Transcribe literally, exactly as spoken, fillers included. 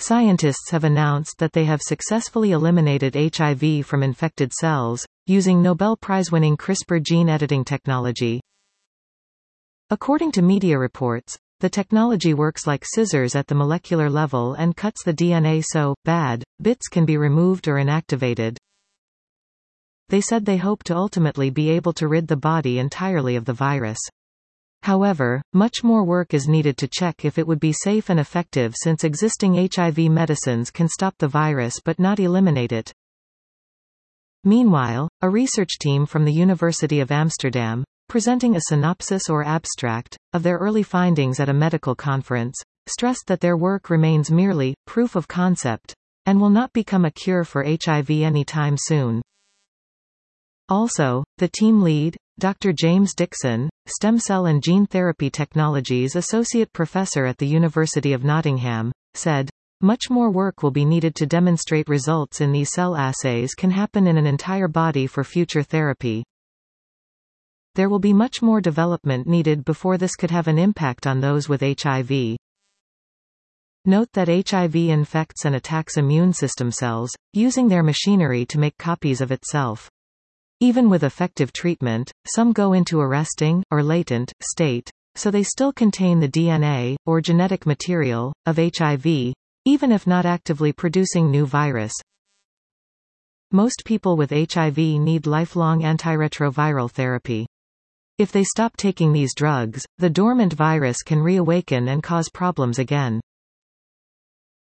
Scientists have announced that they have successfully eliminated H I V from infected cells, using Nobel Prize-winning CRISPR gene editing technology. According to media reports, the technology works like scissors at the molecular level and cuts the D N A so, bad, bits can be removed or inactivated. They said they hope to ultimately be able to rid the body entirely of the virus. However, much more work is needed to check if it would be safe and effective, since existing H I V medicines can stop the virus but not eliminate it. Meanwhile, a research team from the University of Amsterdam, presenting a synopsis or abstract of their early findings at a medical conference, stressed that their work remains merely proof of concept and will not become a cure for H I V anytime soon. Also, the team lead, Doctor James Dixon, Stem Cell and Gene Therapy Technologies Associate Professor at the University of Nottingham, said, "Much more work will be needed to demonstrate results in these cell assays can happen in an entire body for future therapy. There will be much more development needed before this could have an impact on those with H I V." Note that H I V infects and attacks immune system cells, using their machinery to make copies of itself. Even with effective treatment, some go into a resting, or latent, state, so they still contain the D N A, or genetic material, of H I V, even if not actively producing new virus. Most people with H I V need lifelong antiretroviral therapy. If they stop taking these drugs, the dormant virus can reawaken and cause problems again.